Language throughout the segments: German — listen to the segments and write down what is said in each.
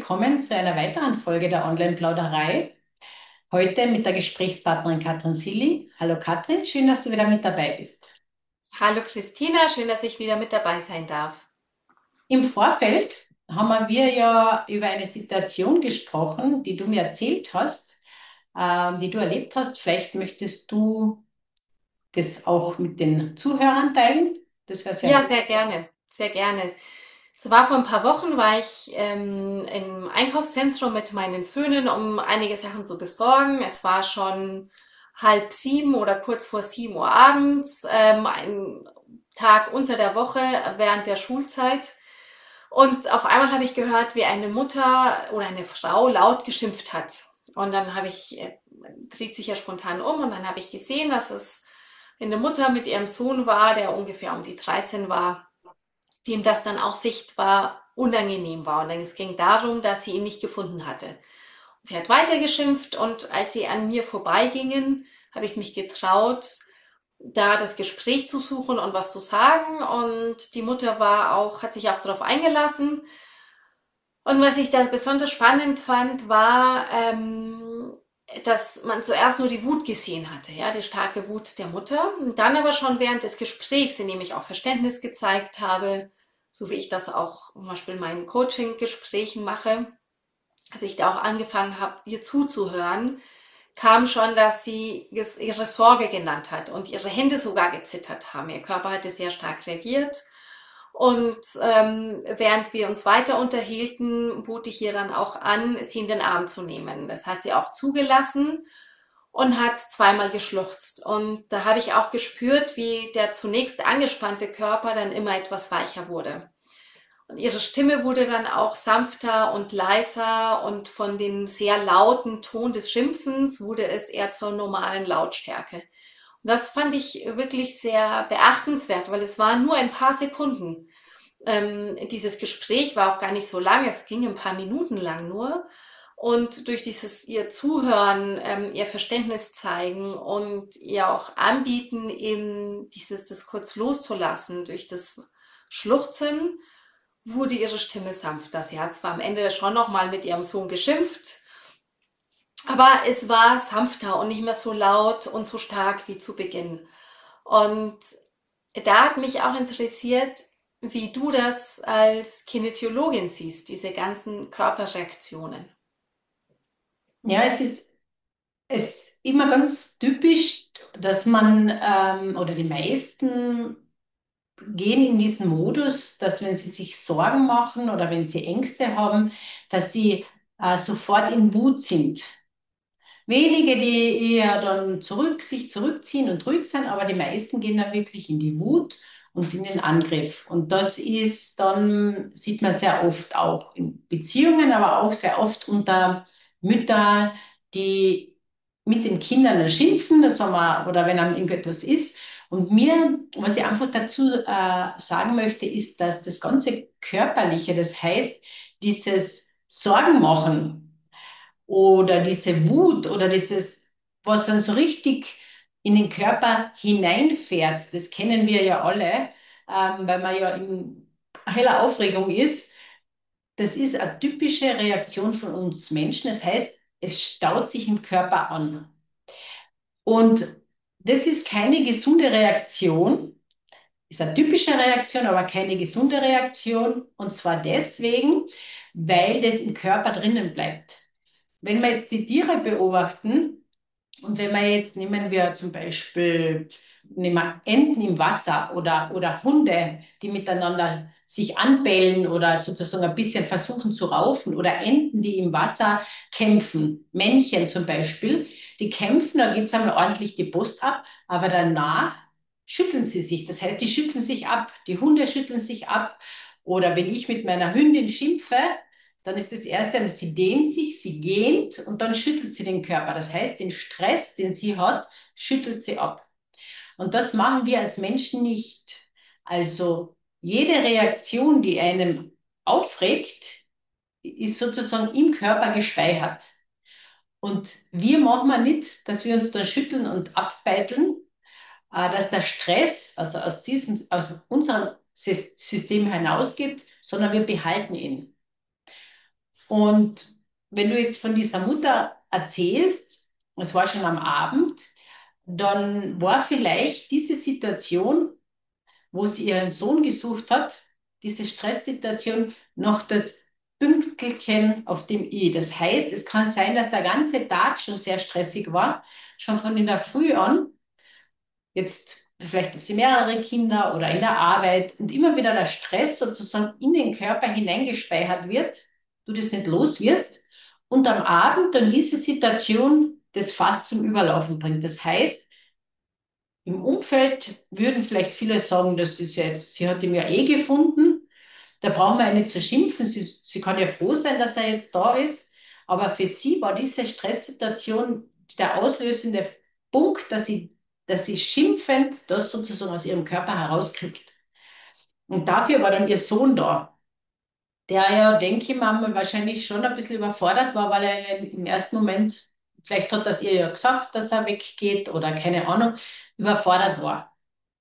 willkommen zu einer weiteren Folge der Online-Plauderei. Heute mit der Gesprächspartnerin Katrin Silli. Hallo Katrin, schön, dass du wieder mit dabei bist. Hallo Christina, schön, dass ich wieder mit dabei sein darf. Im Vorfeld haben wir ja über eine Situation gesprochen, die du mir erzählt hast, die du erlebt hast. Vielleicht möchtest du das auch mit den Zuhörern teilen. Das wäre sehr Ja, gut. sehr gerne, sehr gerne. Es war vor ein paar Wochen, war ich im Einkaufszentrum mit meinen Söhnen, um einige Sachen zu besorgen. Es war schon 6:30 oder kurz vor 7 Uhr abends, ein Tag unter der Woche während der Schulzeit. Und auf einmal habe ich gehört, wie eine Mutter oder eine Frau laut geschimpft hat. Und dann dreht sich ja spontan um und dann habe ich gesehen, dass es eine Mutter mit ihrem Sohn war, der ungefähr um die 13 war, dem das dann auch sichtbar unangenehm war. Und dann es ging darum, dass sie ihn nicht gefunden hatte. Und sie hat weitergeschimpft und als sie an mir vorbeigingen, habe ich mich getraut, da das Gespräch zu suchen und was zu sagen. Und die Mutter hat sich auch darauf eingelassen. Und was ich da besonders spannend fand, war, dass man zuerst nur die Wut gesehen hatte, ja, die starke Wut der Mutter. Und dann aber schon während des Gesprächs, in dem ich auch Verständnis gezeigt habe, so wie ich das auch zum Beispiel in meinen Coaching-Gesprächen mache, als ich da auch angefangen habe, ihr zuzuhören, kam schon, dass sie ihre Sorge genannt hat und ihre Hände sogar gezittert haben. Ihr Körper hatte sehr stark reagiert. Und während wir uns weiter unterhielten, bot ich ihr dann auch an, sie in den Arm zu nehmen. Das hat sie auch zugelassen und hat zweimal geschluchzt. Und da habe ich auch gespürt, wie der zunächst angespannte Körper dann immer etwas weicher wurde. Und ihre Stimme wurde dann auch sanfter und leiser und von dem sehr lauten Ton des Schimpfens wurde es eher zur normalen Lautstärke. Und das fand ich wirklich sehr beachtenswert, weil es waren nur ein paar Sekunden. Dieses Gespräch war auch gar nicht so lang, es ging ein paar Minuten lang nur. Und durch dieses ihr Zuhören, ihr Verständnis zeigen und ihr auch anbieten, eben das kurz loszulassen, durch das Schluchzen wurde ihre Stimme sanfter. Sie hat zwar am Ende schon noch mal mit ihrem Sohn geschimpft, aber es war sanfter und nicht mehr so laut und so stark wie zu Beginn. Und da hat mich auch interessiert, wie du das als Kinesiologin siehst, diese ganzen Körperreaktionen. Ja, es ist immer ganz typisch, dass man oder die meisten gehen in diesen Modus, dass wenn sie sich Sorgen machen oder wenn sie Ängste haben, dass sie sofort in Wut sind. Wenige, die eher dann sich zurückziehen und ruhig sind, aber die meisten gehen dann wirklich in die Wut und in den Angriff. Und das ist dann, sieht man sehr oft auch in Beziehungen, aber auch sehr oft unter Müttern, die mit den Kindern dann schimpfen, das haben wir, oder wenn einem irgendetwas ist. Und mir, was ich einfach dazu sagen möchte, ist, dass das ganze Körperliche, das heißt, dieses Sorgen machen, oder diese Wut oder dieses, was dann so richtig in den Körper hineinfährt, das kennen wir ja alle, weil man ja in heller Aufregung ist. Das ist eine typische Reaktion von uns Menschen. Das heißt, es staut sich im Körper an. Und das ist keine gesunde Reaktion, ist eine typische Reaktion, aber keine gesunde Reaktion. Und zwar deswegen, weil das im Körper drinnen bleibt. Wenn wir jetzt die Tiere beobachten und wenn wir jetzt nehmen wir zum Beispiel nehmen wir Enten im Wasser oder Hunde, die miteinander sich anbellen oder sozusagen ein bisschen versuchen zu raufen oder Enten, die im Wasser kämpfen, Männchen zum Beispiel, die kämpfen, da geht es einmal ordentlich die Brust ab, aber danach schütteln sie sich. Das heißt, die schütteln sich ab, die Hunde schütteln sich ab. Oder wenn ich mit meiner Hündin schimpfe, dann ist das Erste, sie dehnt sich, sie gähnt und dann schüttelt sie den Körper. Das heißt, den Stress, den sie hat, schüttelt sie ab. Und das machen wir als Menschen nicht. Also jede Reaktion, die einem aufregt, ist sozusagen im Körper gespeichert. Und wir machen wir nicht, dass wir uns da schütteln und abbeiteln, dass der Stress, also aus unserem System hinausgeht, sondern wir behalten ihn. Und wenn du jetzt von dieser Mutter erzählst, es war schon am Abend, dann war vielleicht diese Situation, wo sie ihren Sohn gesucht hat, diese Stresssituation noch das Pünktchen auf dem I. Das heißt, es kann sein, dass der ganze Tag schon sehr stressig war, schon von in der Früh an. Jetzt vielleicht hat sie mehrere Kinder oder in der Arbeit und immer wieder der Stress sozusagen in den Körper hineingespeichert wird, du das nicht los wirst und am Abend dann diese Situation das Fass zum Überlaufen bringt. Das heißt, im Umfeld würden vielleicht viele sagen, das ist ja jetzt, sie hat ihn ja eh gefunden, da brauchen wir ja nicht zu schimpfen, sie kann ja froh sein, dass er jetzt da ist, aber für sie war diese Stresssituation der auslösende Punkt, dass sie schimpfend das sozusagen aus ihrem Körper herauskriegt. Und dafür war dann ihr Sohn da, der ja, denke ich mal, wahrscheinlich schon ein bisschen überfordert war, weil er ja im ersten Moment, vielleicht hat das ihr ja gesagt, dass er weggeht oder keine Ahnung, überfordert war.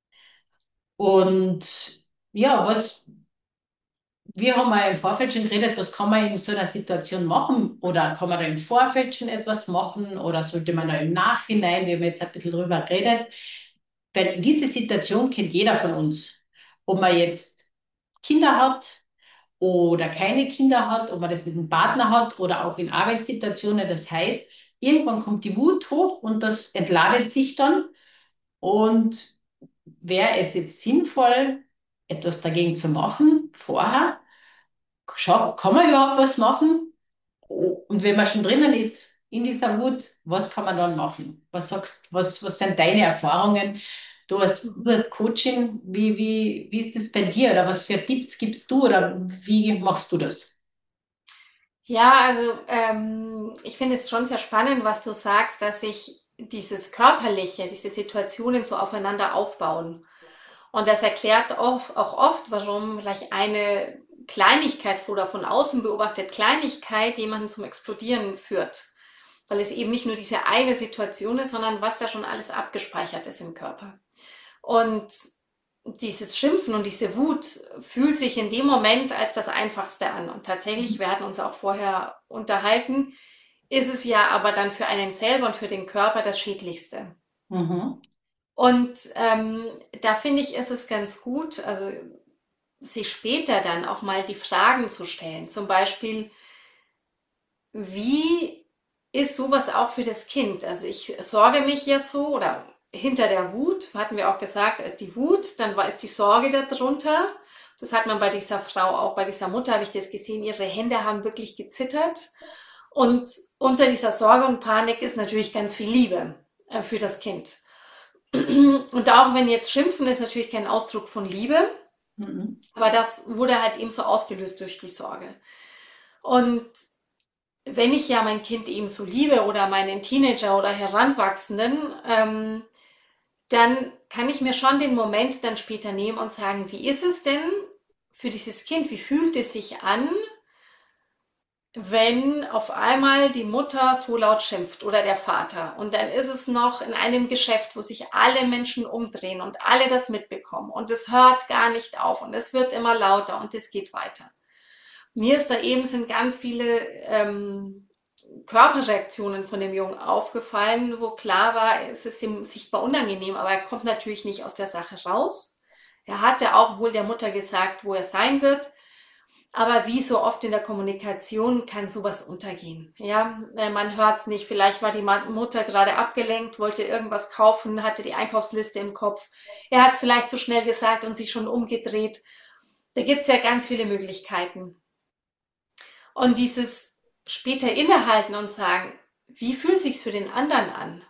Und ja, wir haben ja im Vorfeld schon geredet, was kann man in so einer Situation machen? Oder kann man da im Vorfeld schon etwas machen? Oder sollte man da im Nachhinein, wir haben jetzt ein bisschen drüber geredet, weil diese Situation kennt jeder von uns. Ob man jetzt Kinder hat oder keine Kinder hat, ob man das mit einem Partner hat oder auch in Arbeitssituationen. Das heißt, irgendwann kommt die Wut hoch und das entladet sich dann. Und wäre es jetzt sinnvoll, etwas dagegen zu machen vorher? Kann man überhaupt was machen? Und wenn man schon drinnen ist in dieser Wut, was kann man dann machen? Was sagst, was sind deine Erfahrungen? Du als Coachin, wie ist das bei dir? Oder was für Tipps gibst du oder wie machst du das? Ja, also ich finde es schon sehr spannend, was du sagst, dass sich dieses Körperliche, diese Situationen so aufeinander aufbauen. Und das erklärt auch oft, warum vielleicht eine Kleinigkeit oder von außen beobachtet Kleinigkeit jemanden zum Explodieren führt. Weil es eben nicht nur diese eine Situation ist, sondern was da schon alles abgespeichert ist im Körper. Und dieses Schimpfen und diese Wut fühlt sich in dem Moment als das Einfachste an. Und tatsächlich, wir hatten uns auch vorher unterhalten, ist es ja aber dann für einen selber und für den Körper das Schädlichste. Mhm. Und da finde ich, ist es ganz gut, also sich später dann auch mal die Fragen zu stellen. Zum Beispiel, wie ist sowas auch für das Kind? Also ich sorge mich jetzt so oder hinter der Wut, hatten wir auch gesagt, da ist die Wut, dann ist die Sorge darunter. Das hat man bei dieser Frau auch, bei dieser Mutter habe ich das gesehen, ihre Hände haben wirklich gezittert. Und unter dieser Sorge und Panik ist natürlich ganz viel Liebe für das Kind. Und auch wenn jetzt Schimpfen ist natürlich kein Ausdruck von Liebe, Mhm. aber das wurde halt eben so ausgelöst durch die Sorge. Und wenn ich ja mein Kind eben so liebe oder meinen Teenager oder Heranwachsenden, dann kann ich mir schon den Moment dann später nehmen und sagen, wie ist es denn für dieses Kind? Wie fühlt es sich an, wenn auf einmal die Mutter so laut schimpft oder der Vater? Und dann ist es noch in einem Geschäft, wo sich alle Menschen umdrehen und alle das mitbekommen und es hört gar nicht auf und es wird immer lauter und es geht weiter. Mir ist da eben sind ganz viele Körperreaktionen von dem Jungen aufgefallen, wo klar war, es ist ihm sichtbar unangenehm, aber er kommt natürlich nicht aus der Sache raus. Er hatte auch wohl der Mutter gesagt, wo er sein wird, aber wie so oft in der Kommunikation kann sowas untergehen. Ja, man hört es nicht. Vielleicht war die Mutter gerade abgelenkt, wollte irgendwas kaufen, hatte die Einkaufsliste im Kopf. Er hat es vielleicht zu schnell gesagt und sich schon umgedreht. Da gibt's ja ganz viele Möglichkeiten. Und dieses später innehalten und sagen, wie fühlt sich's für den anderen an,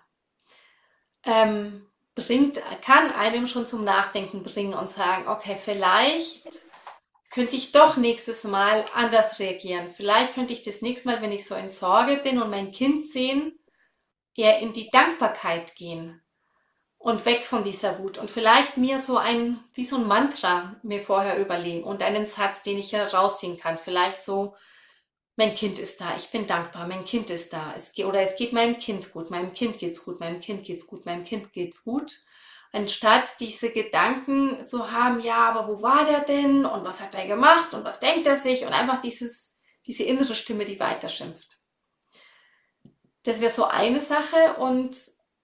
kann einem schon zum Nachdenken bringen und sagen, okay, vielleicht könnte ich doch nächstes Mal anders reagieren. Vielleicht könnte ich das nächste Mal, wenn ich so in Sorge bin und mein Kind sehen, eher in die Dankbarkeit gehen und weg von dieser Wut und vielleicht mir so wie so ein Mantra mir vorher überlegen und einen Satz, den ich herausziehen kann. Vielleicht so, mein Kind ist da, ich bin dankbar, mein Kind ist da. Es geht meinem Kind gut, meinem Kind geht's gut, meinem Kind geht's gut, meinem Kind geht's gut. Anstatt diese Gedanken zu haben, ja, aber wo war der denn und was hat er gemacht und was denkt er sich und einfach dieses diese innere Stimme, die weiter schimpft. Das wäre so eine Sache. Und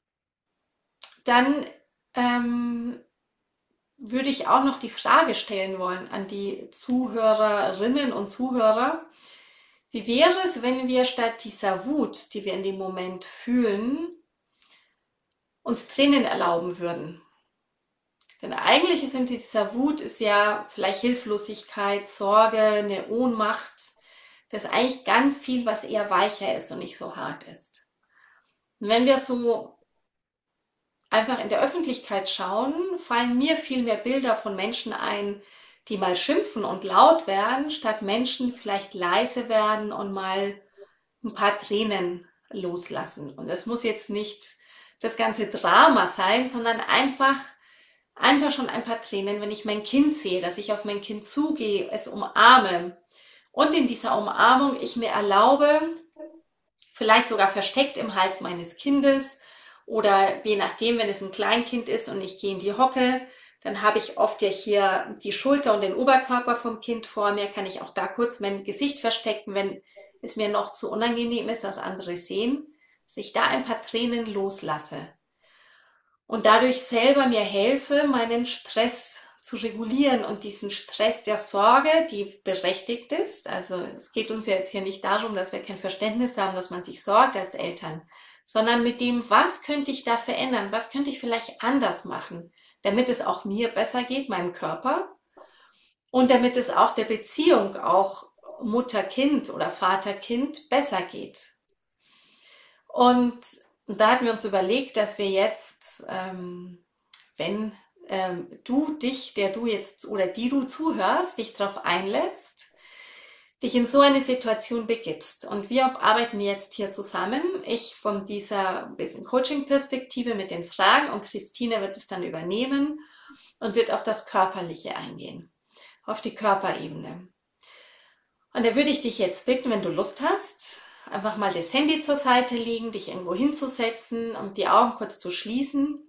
dann würde ich auch noch die Frage stellen wollen an die Zuhörerinnen und Zuhörer. Wie wäre es, wenn wir statt dieser Wut, die wir in dem Moment fühlen, uns Tränen erlauben würden? Denn eigentlich ist hinter dieser Wut ist ja vielleicht Hilflosigkeit, Sorge, eine Ohnmacht. Das ist eigentlich ganz viel, was eher weicher ist und nicht so hart ist. Und wenn wir so einfach in der Öffentlichkeit schauen, fallen mir viel mehr Bilder von Menschen ein, die mal schimpfen und laut werden, statt Menschen vielleicht leise werden und mal ein paar Tränen loslassen. Und es muss jetzt nicht das ganze Drama sein, sondern einfach schon ein paar Tränen, wenn ich mein Kind sehe, dass ich auf mein Kind zugehe, es umarme und in dieser Umarmung ich mir erlaube, vielleicht sogar versteckt im Hals meines Kindes oder je nachdem, wenn es ein Kleinkind ist und ich gehe in die Hocke, dann habe ich oft ja hier die Schulter und den Oberkörper vom Kind vor mir, kann ich auch da kurz mein Gesicht verstecken, wenn es mir noch zu unangenehm ist, dass andere sehen, dass ich da ein paar Tränen loslasse und dadurch selber mir helfe, meinen Stress zu regulieren und diesen Stress der Sorge, die berechtigt ist. Also es geht uns ja jetzt hier nicht darum, dass wir kein Verständnis haben, dass man sich sorgt als Eltern, sondern mit dem, was könnte ich da verändern, was könnte ich vielleicht anders machen, damit es auch mir besser geht, meinem Körper und damit es auch der Beziehung, auch Mutter-Kind oder Vater-Kind besser geht. Und da hatten wir uns überlegt, dass wir jetzt, wenn du dich, der du jetzt oder die du zuhörst, dich darauf einlässt, dich in so eine Situation begibst. Und wir arbeiten jetzt hier zusammen. Ich von dieser bisschen Coaching-Perspektive mit den Fragen und Christine wird es dann übernehmen und wird auf das Körperliche eingehen, auf die Körperebene. Und da würde ich dich jetzt bitten, wenn du Lust hast, einfach mal das Handy zur Seite legen, dich irgendwo hinzusetzen und die Augen kurz zu schließen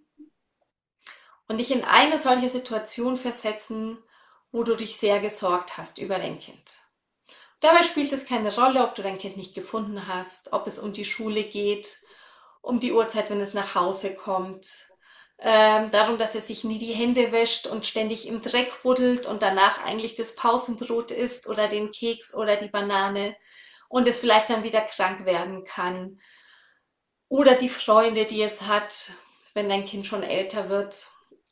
und dich in eine solche Situation versetzen, wo du dich sehr gesorgt hast über dein Kind. Dabei spielt es keine Rolle, ob du dein Kind nicht gefunden hast, ob es um die Schule geht, um die Uhrzeit, wenn es nach Hause kommt, darum, dass er sich nie die Hände wäscht und ständig im Dreck buddelt und danach eigentlich das Pausenbrot isst oder den Keks oder die Banane und es vielleicht dann wieder krank werden kann. Oder die Freunde, die es hat, wenn dein Kind schon älter wird.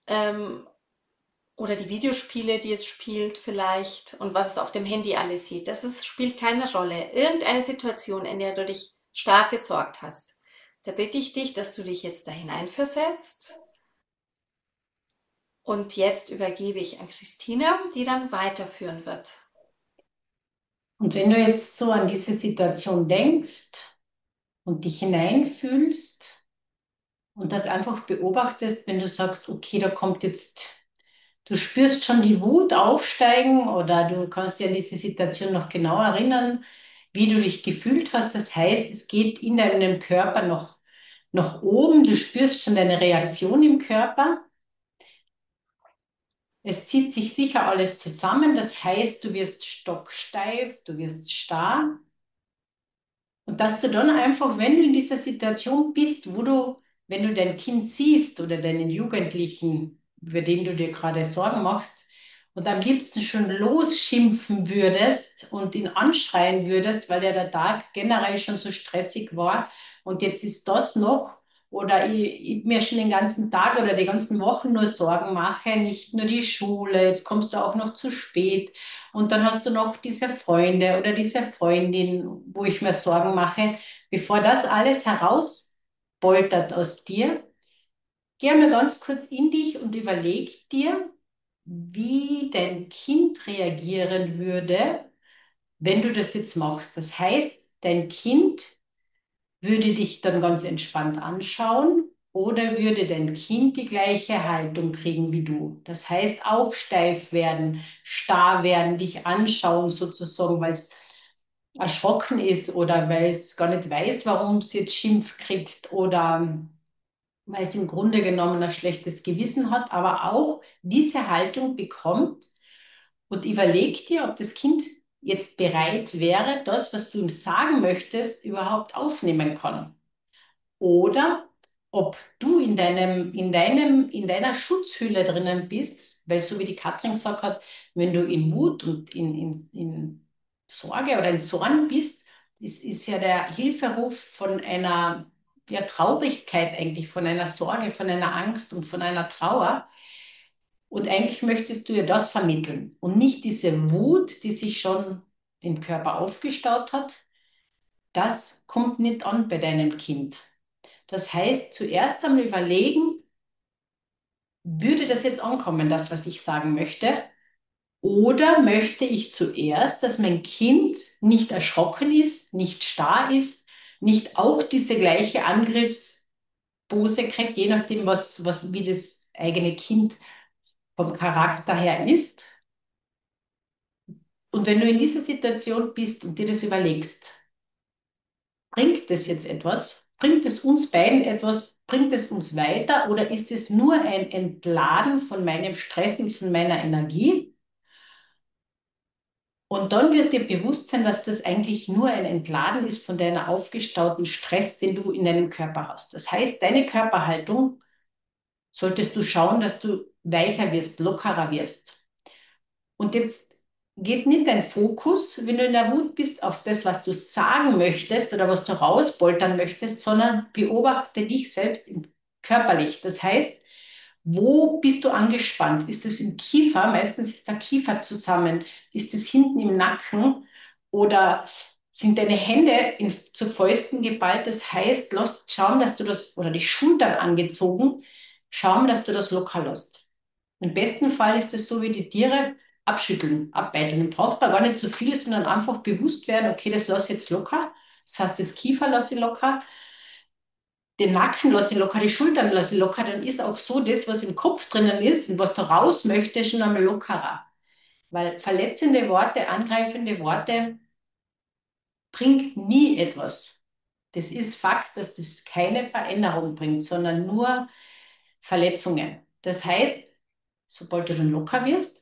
Oder die Videospiele, die es spielt vielleicht und was es auf dem Handy alles sieht. Spielt keine Rolle. Irgendeine Situation, in der du dich stark gesorgt hast. Da bitte ich dich, dass du dich jetzt da hineinversetzt. Und jetzt übergebe ich an Christina, die dann weiterführen wird. Und wenn du jetzt so an diese Situation denkst und dich hineinfühlst und das einfach beobachtest, wenn du sagst, okay, da kommt jetzt, du spürst schon die Wut aufsteigen oder du kannst dir an diese Situation noch genau erinnern, wie du dich gefühlt hast. Das heißt, es geht in deinem Körper noch nach oben, du spürst schon deine Reaktion im Körper. Es zieht sich sicher alles zusammen, das heißt, du wirst stocksteif, du wirst starr. Und dass du dann einfach, wenn du in dieser Situation bist, wo du, wenn du dein Kind siehst oder deinen Jugendlichen, über den du dir gerade Sorgen machst, und am liebsten schon losschimpfen würdest und ihn anschreien würdest, weil ja der Tag generell schon so stressig war und jetzt ist das noch, oder ich mir schon den ganzen Tag oder die ganzen Wochen nur Sorgen mache, nicht nur die Schule, jetzt kommst du auch noch zu spät. Und dann hast du noch diese Freunde oder diese Freundin, wo ich mir Sorgen mache. Bevor das alles herauspoltert aus dir, geh mal ganz kurz in dich und überleg dir, wie dein Kind reagieren würde, wenn du das jetzt machst. Das heißt, dein Kind würde dich dann ganz entspannt anschauen oder würde dein Kind die gleiche Haltung kriegen wie du? Das heißt, auch steif werden, starr werden, dich anschauen sozusagen, weil es erschrocken ist oder weil es gar nicht weiß, warum es jetzt Schimpf kriegt oder weil es im Grunde genommen ein schlechtes Gewissen hat, aber auch diese Haltung bekommt und überleg dir, ob das Kind jetzt bereit wäre, das, was du ihm sagen möchtest, überhaupt aufnehmen kann. Oder ob du in deiner Schutzhülle drinnen bist, weil so wie die Katrin gesagt hat, wenn du in Wut und in Sorge oder in Zorn bist, ist ja der Hilferuf von einer ja, Traurigkeit eigentlich, von einer Sorge, von einer Angst und von einer Trauer. Und eigentlich möchtest du ja das vermitteln und nicht diese Wut, die sich schon im Körper aufgestaut hat. Das kommt nicht an bei deinem Kind. Das heißt, zuerst einmal überlegen, würde das jetzt ankommen, das, was ich sagen möchte? Oder möchte ich zuerst, dass mein Kind nicht erschrocken ist, nicht starr ist, nicht auch diese gleiche Angriffspose kriegt, je nachdem, wie das eigene Kind vom Charakter her ist. Und wenn du in dieser Situation bist und dir das überlegst, bringt es jetzt etwas? Bringt es uns beiden etwas? Bringt es uns weiter? Oder ist es nur ein Entladen von meinem Stress und von meiner Energie? Und dann wird dir bewusst sein, dass das eigentlich nur ein Entladen ist von deiner aufgestauten Stress, den du in deinem Körper hast. Das heißt, deine Körperhaltung solltest du schauen, dass du weicher wirst, lockerer wirst. Und jetzt geht nicht dein Fokus, wenn du in der Wut bist, auf das, was du sagen möchtest oder was du rauspoltern möchtest, sondern beobachte dich selbst körperlich. Das heißt, wo bist du angespannt? Ist es im Kiefer? Meistens ist der Kiefer zusammen. Ist es hinten im Nacken? Oder sind deine Hände zu Fäusten geballt? Das heißt, lass schauen, dass du das, oder die Schultern angezogen, schauen, dass du das locker lässt. Im besten Fall ist es so wie die Tiere abschütteln, abbeißen. Dann braucht man gar nicht so viel, sondern einfach bewusst werden, okay, das lasse ich jetzt locker. Das heißt, das Kiefer lasse ich locker, den Nacken lasse ich locker, die Schultern lasse ich locker. Dann ist auch so das, was im Kopf drinnen ist und was da raus möchte, schon einmal lockerer. Weil verletzende Worte, angreifende Worte bringt nie etwas. Das ist Fakt, dass das keine Veränderung bringt, sondern nur Verletzungen. Das heißt, sobald du dann locker wirst,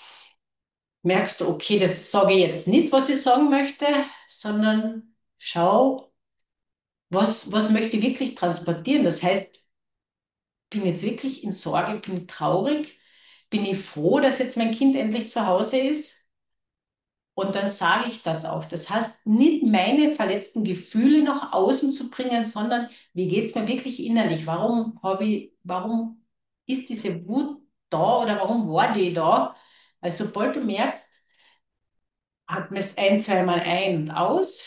merkst du, okay, das sage ich jetzt nicht, was ich sagen möchte, sondern schau, was möchte ich wirklich transportieren. Das heißt, bin jetzt wirklich in Sorge, bin ich traurig, bin ich froh, dass jetzt mein Kind endlich zu Hause ist. Und dann sage ich das auch. Das heißt, nicht meine verletzten Gefühle nach außen zu bringen, sondern wie geht es mir wirklich innerlich? Warum ist diese Wut da oder warum war die da? Also sobald du merkst, atmest ein, zweimal ein und aus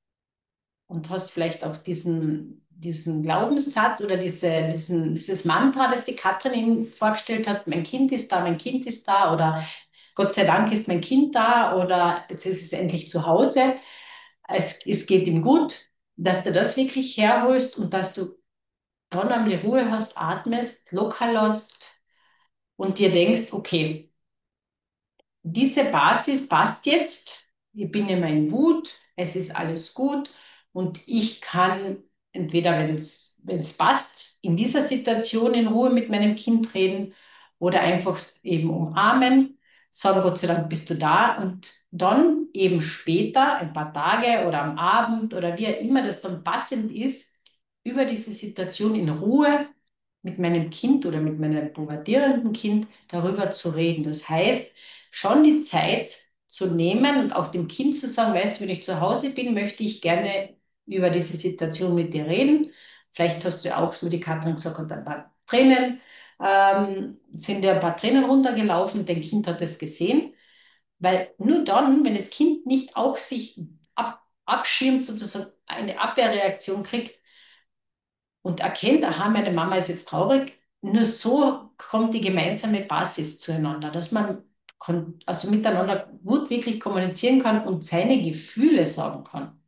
und hast vielleicht auch diesen Glaubenssatz oder dieses Mantra, das die Katrin Ihnen vorgestellt hat, mein Kind ist da oder Gott sei Dank ist mein Kind da oder jetzt ist es endlich zu Hause, es geht ihm gut, dass du das wirklich herholst und dass du dann einmal Ruhe hast, atmest, locker lässt und dir denkst, okay, diese Basis passt jetzt. Ich bin immer in Wut, es ist alles gut und ich kann entweder, wenn es passt, in dieser Situation in Ruhe mit meinem Kind reden oder einfach eben umarmen, sagen, Gott sei Dank bist du da und dann eben später, ein paar Tage oder am Abend oder wie auch immer das dann passend ist, über diese Situation in Ruhe mit meinem Kind oder mit meinem pubertierenden Kind darüber zu reden. Das heißt, schon die Zeit zu nehmen und auch dem Kind zu sagen, weißt du, wenn ich zu Hause bin, möchte ich gerne über diese Situation mit dir reden. Vielleicht hast du auch, so wie die Katrin gesagt hat, ein paar Tränen, sind dir ein paar Tränen runtergelaufen, dein Kind hat es gesehen. Weil nur dann, wenn das Kind nicht auch sich abschirmt, sozusagen eine Abwehrreaktion kriegt, und erkennt, aha, meine Mama ist jetzt traurig. Nur so kommt die gemeinsame Basis zueinander, dass man also miteinander gut wirklich kommunizieren kann und seine Gefühle sagen kann.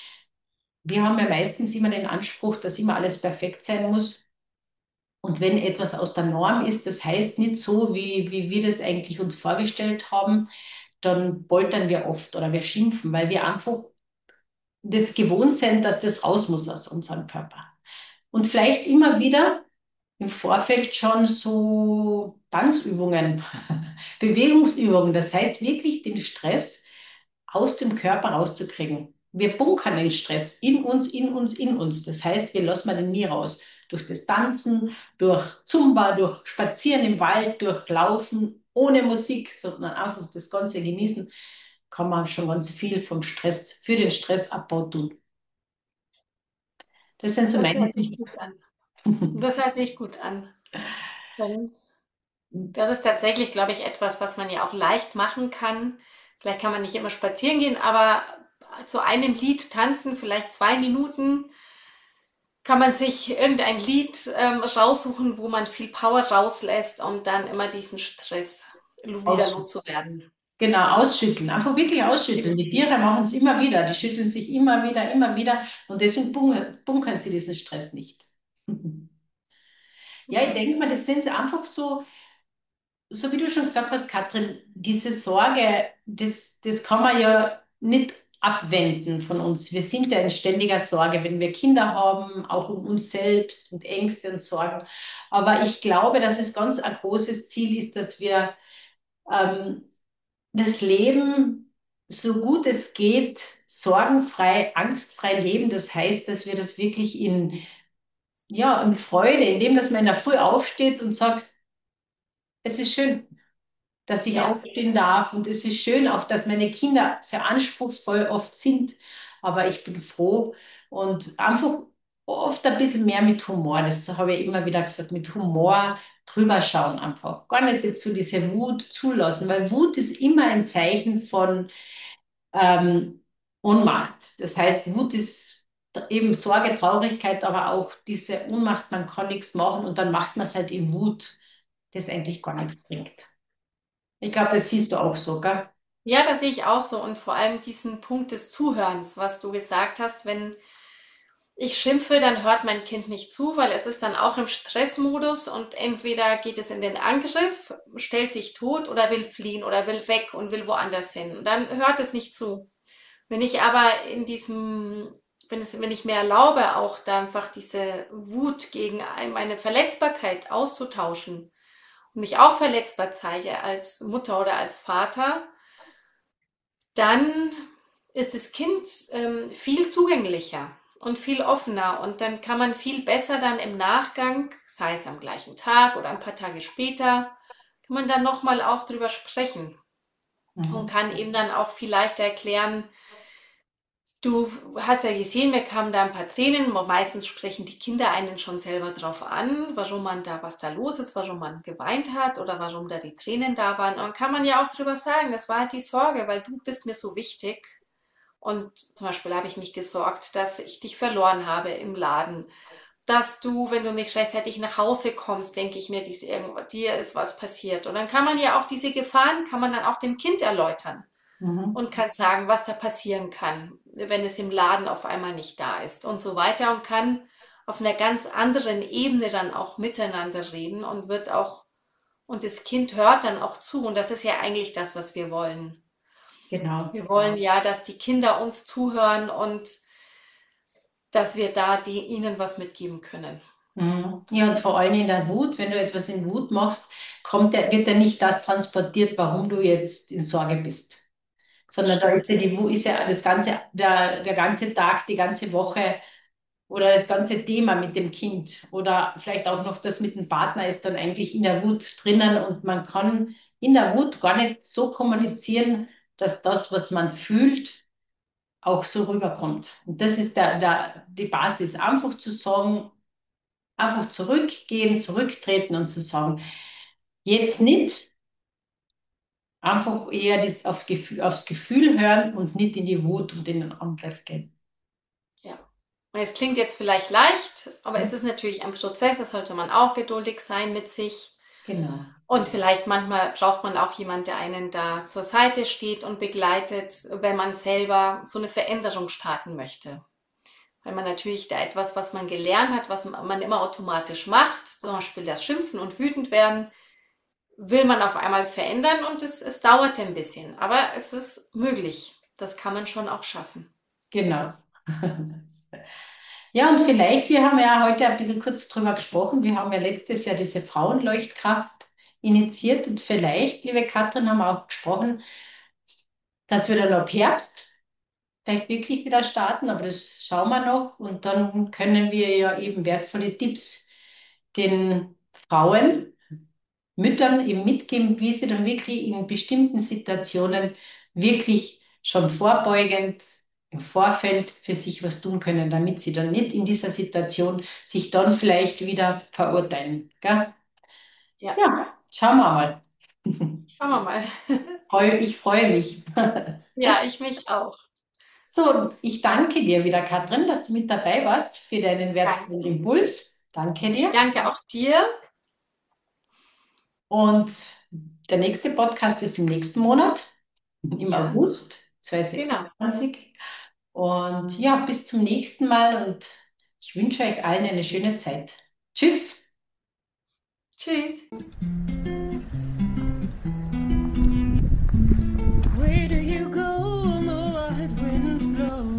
Wir haben ja meistens immer den Anspruch, dass immer alles perfekt sein muss. Und wenn etwas aus der Norm ist, das heißt nicht so, wie wir das eigentlich uns vorgestellt haben, dann poltern wir oft oder wir schimpfen, weil wir einfach das gewohnt sind, dass das raus muss aus unserem Körper. Und vielleicht immer wieder im Vorfeld schon so Tanzübungen, Bewegungsübungen. Das heißt wirklich den Stress aus dem Körper rauszukriegen. Wir bunkern den Stress in uns, in uns, in uns. Das heißt, wir lassen den nie raus. Durch das Tanzen, durch Zumba, durch Spazieren im Wald, durch Laufen, ohne Musik, sondern einfach das Ganze genießen, kann man schon ganz viel vom Stress, für den Stressabbau tun. Das sind so Das meine hört sich Tipps. gut an. Das hört sich gut an. Dann, das ist tatsächlich, glaube ich, etwas, was man ja auch leicht machen kann. Vielleicht kann man nicht immer spazieren gehen, aber zu einem Lied tanzen, vielleicht 2 Minuten, kann man sich irgendein Lied raussuchen, wo man viel Power rauslässt, um dann immer diesen Stress wieder Ausschütteln. loszuwerden. Genau, ausschütteln. Einfach wirklich ausschütteln. Genau. Die Tiere machen es immer wieder. Die schütteln sich immer wieder, immer wieder. Und deswegen bunkern sie diesen Stress nicht. Ja, ich Super. denke mal, das sind einfach so, so wie du schon gesagt hast, Katrin, diese Sorge, das kann man ja nicht abwenden von uns. Wir sind ja in ständiger Sorge, wenn wir Kinder haben, auch um uns selbst und Ängste und Sorgen. Aber ich glaube, dass es ganz ein großes Ziel ist, dass wir ähm, das Leben, so gut es geht, sorgenfrei, angstfrei leben. Das heißt, dass wir das wirklich ja, in Freude, indem dass man in der Früh aufsteht und sagt, es ist schön, dass ich Ja, aufstehen darf und es ist schön auch, dass meine Kinder sehr anspruchsvoll oft sind, aber ich bin froh und einfach oft ein bisschen mehr mit Humor, das habe ich immer wieder gesagt, mit Humor drüber schauen einfach. Gar nicht jetzt so diese Wut zulassen, weil Wut ist immer ein Zeichen von Ohnmacht. Das heißt, Wut ist eben Sorge, Traurigkeit, aber auch diese Ohnmacht, man kann nichts machen und dann macht man es halt in Wut, das eigentlich gar nichts bringt. Ich glaube, das siehst du auch so, gell? ja, das sehe ich auch so. Und vor allem diesen Punkt des Zuhörens, was du gesagt hast, wenn ich schimpfe, dann hört mein Kind nicht zu, weil es ist dann auch im Stressmodus und entweder geht es in den Angriff, stellt sich tot oder will fliehen oder will weg und will woanders hin. Und dann hört es nicht zu. Wenn ich aber in diesem, wenn ich mir erlaube, auch da einfach diese Wut gegen meine Verletzbarkeit auszutauschen und mich auch verletzbar zeige als Mutter oder als Vater, dann ist das Kind viel zugänglicher und viel offener und dann kann man viel besser dann im Nachgang, sei es am gleichen Tag oder ein paar Tage später, kann man dann nochmal auch drüber sprechen und Mhm. kann eben dann auch viel leichter erklären, du hast ja gesehen, mir kamen da ein paar Tränen. Meistens sprechen die Kinder einen schon selber drauf an, warum man da, was da los ist, warum man geweint hat oder warum da die Tränen da waren. Und dann kann man ja auch drüber sagen, das war halt die Sorge, weil du bist mir so wichtig. Und zum Beispiel habe ich mich gesorgt, dass ich dich verloren habe im Laden. Dass du, wenn du nicht rechtzeitig nach Hause kommst, denke ich mir, dir ist was passiert. Und dann kann man ja auch diese Gefahren, kann man dann auch dem Kind erläutern Mhm. und kann sagen, was da passieren kann, wenn es im Laden auf einmal nicht da ist und so weiter und kann auf einer ganz anderen Ebene dann auch miteinander reden und wird auch, und das Kind hört dann auch zu und das ist ja eigentlich das, was wir wollen. Genau. Wir wollen ja, dass die Kinder uns zuhören und dass wir da ihnen was mitgeben können. Mhm. Ja, und vor allem in der Wut, wenn du etwas in Wut machst, wird ja nicht das transportiert, warum du jetzt in Sorge bist. Sondern da ist Stimmt. ja die Wut, ist ja das ganze, der ganze Tag, die ganze Woche oder das ganze Thema mit dem Kind oder vielleicht auch noch das mit dem Partner ist dann eigentlich in der Wut drinnen und man kann in der Wut gar nicht so kommunizieren, dass das, was man fühlt, auch so rüberkommt. Und das ist die Basis, einfach zu sagen, einfach zurückgehen, zurücktreten und zu sagen, jetzt nicht, einfach eher aufs Gefühl hören und nicht in die Wut und in den Angriff gehen. Ja. Es klingt jetzt vielleicht leicht, aber es ist natürlich ein Prozess, da sollte man auch geduldig sein mit sich. Genau. Und vielleicht manchmal braucht man auch jemand, der einen da zur Seite steht und begleitet, wenn man selber so eine Veränderung starten möchte. Weil man natürlich da etwas, was man gelernt hat, was man immer automatisch macht, zum Beispiel das Schimpfen und wütend werden, will man auf einmal verändern und es dauert ein bisschen. Aber es ist möglich. Das kann man schon auch schaffen. Genau. Ja, und vielleicht, wir haben ja heute ein bisschen kurz drüber gesprochen, wir haben ja letztes Jahr diese Frauenleuchtkraft initiiert und vielleicht, liebe Katrin, haben wir auch gesprochen, dass wir dann ab Herbst vielleicht wirklich wieder starten, aber das schauen wir noch. Und dann können wir ja eben wertvolle Tipps den Frauen, Müttern eben mitgeben, wie sie dann wirklich in bestimmten Situationen wirklich schon vorbeugend im Vorfeld für sich was tun können, damit sie dann nicht in dieser Situation sich dann vielleicht wieder verurteilen. Gell? Ja, Ja, schauen wir mal. schauen wir mal. Ich freue mich. Ja, ich mich auch. So, ich danke dir wieder, Katrin, dass du mit dabei warst für deinen Danke. wertvollen Impuls. Danke Ich dir. danke auch dir. Und der nächste Podcast ist im nächsten Monat, im Ja, August genau. 2026. Und ja, bis zum nächsten Mal und ich wünsche euch allen eine schöne Zeit. Tschüss. Tschüss. Where do you go? The wild winds blow.